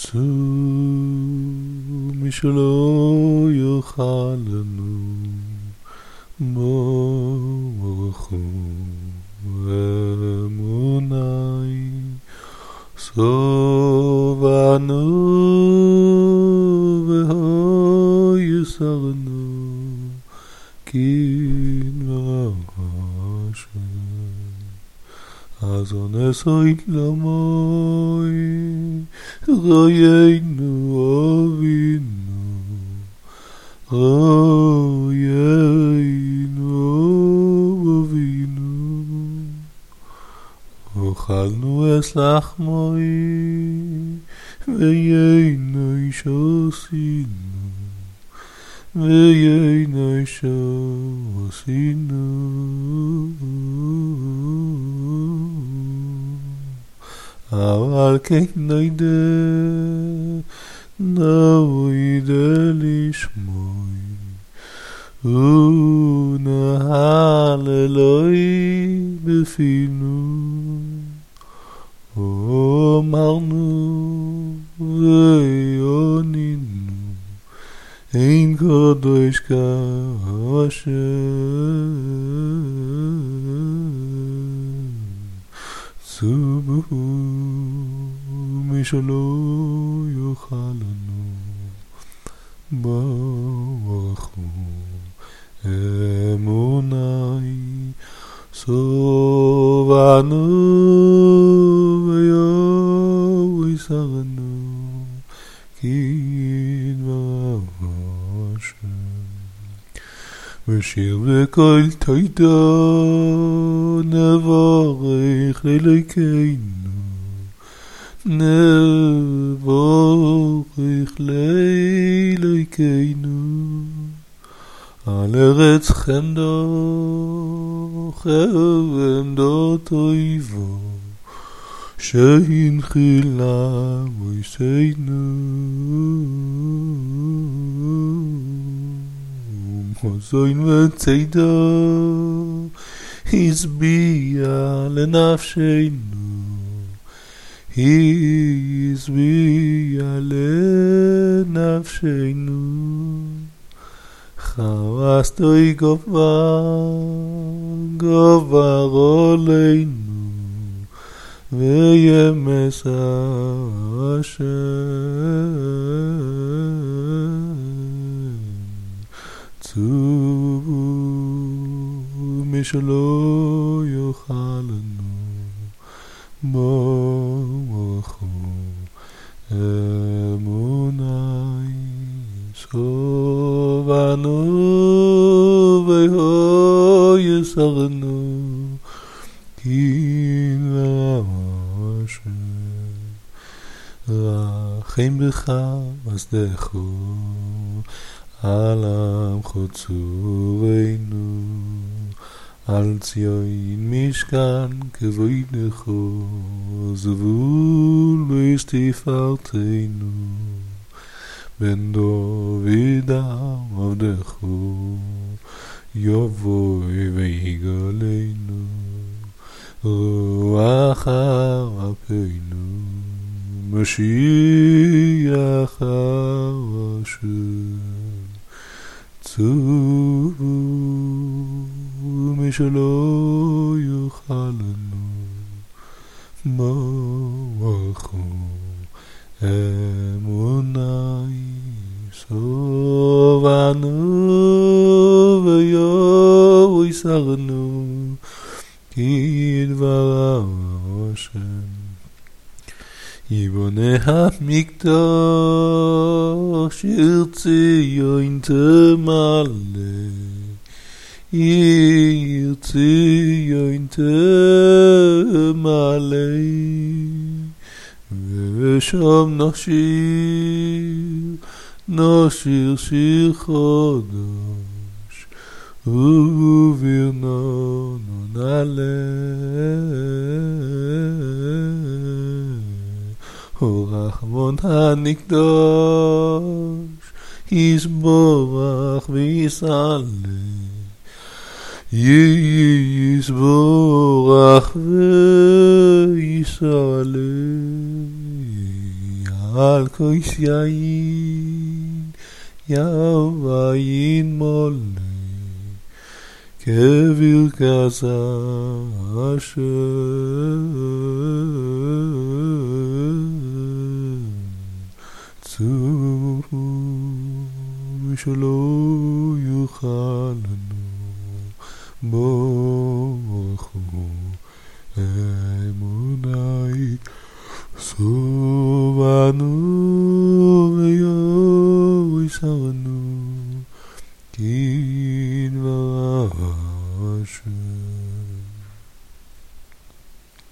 צו מי שלא יוכל לנו ברכו אמוני סובענו והוא יסרנו כדבר השם אז אונסוי למוי רואיינו אבינו רואיינו אבינו אוכלנו אסלחמוי ויינו שעשינו ויינו שעשינו אבל כן נוידה לשמוי ונהל אלוהי בפינו אמרנו ויונינו אין קדוש כהשם צוו מי שלא יוכל לנו ברכו אמוני סובענו ויהו יסרנו כדבר השם ושיר בקול תודה נברך לאלוהינו נברך לאלוהינו על ארץ חמדו חמדות אויבו שהנחילה מויסנו ומחוזוין וצידו הסביע לנפשנו הסביע לנפשנו חרסתוי גבר עלינו וימס השם צוו מי שלא יוכל לנו ברכו אמוני סובענו והוא יסרנו כדבר השם רחם בך וסדךו על עמך צורנו על ציון משכן כבודך זבול ותפארתנו בן דוד עבדך יבוא ויגאלנו רוח אפנו משיח השם צוו מי שלא יוכל לנו ברכו אמוני סובענו ויהו יסרנו כדבר השם יבונה המקדש עיר ציון תמלא עיר ציון תמלא ושם נשיר שיר חדש ובירננו נעלה ורחמון הנקדש יסבורך ויסעלה יסבורך ויסעלה על כוס יין, יין מולה, כברכת השם. צור שלא יוכל לנו ברכו אמוני, סובנו ויסרנו כי